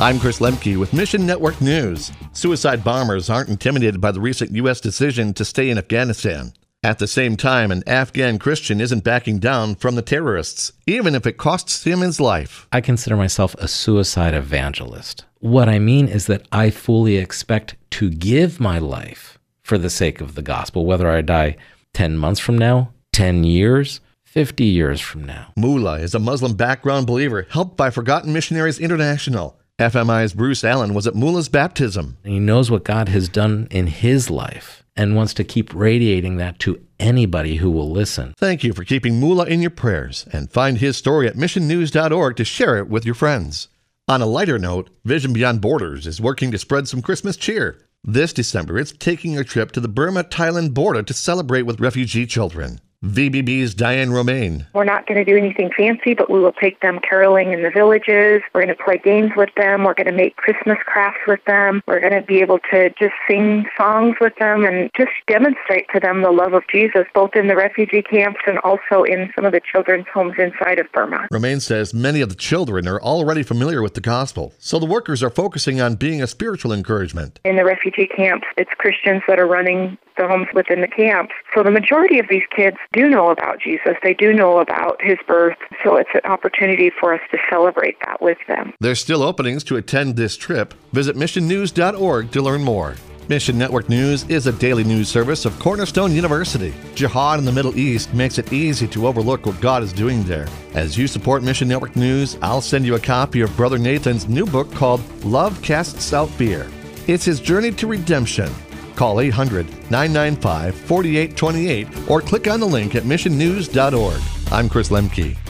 I'm Chris Lemke with Mission Network News. Suicide bombers aren't intimidated by the recent U.S. decision to stay in Afghanistan. At the same time, an Afghan Christian isn't backing down from the terrorists, even if it costs him his life. I consider myself a suicide evangelist. What I mean is that I fully expect to give my life for the sake of the gospel, whether I die 10 months from now, 10 years, 50 years from now. Mullah is a Muslim background believer helped by Forgotten Missionaries International. FMI's Bruce Allen was at Mullah's baptism. He knows what God has done in his life and wants to keep radiating that to anybody who will listen. Thank you for keeping Mullah in your prayers, and find his story at missionnews.org to share it with your friends. On a lighter note, Vision Beyond Borders is working to spread some Christmas cheer. This December, it's taking a trip to the Burma-Thailand border to celebrate with refugee children. VBB's Diane Romaine. We're not going to do anything fancy, but we will take them caroling in the villages. We're going to play games with them. We're going to make Christmas crafts with them. We're going to be able to just sing songs with them and just demonstrate to them the love of Jesus, both in the refugee camps and also in some of the children's homes inside of Burma. Romaine says many of the children are already familiar with the gospel, so the workers are focusing on being a spiritual encouragement. In the refugee camps, it's Christians that are running the homes within the camps. So the majority of these kids do know about Jesus. They do know about his birth. So it's an opportunity for us to celebrate that with them. There's still openings to attend this trip. Visit missionnews.org to learn more. Mission Network News is a daily news service of Cornerstone University. Jihad in the Middle East makes it easy to overlook what God is doing there. As you support Mission Network News, I'll send you a copy of Brother Nathan's new book called Love Casts Out Fear. It's his journey to redemption. Call 800-995-4828 or click on the link at missionnews.org. I'm Chris Lemke.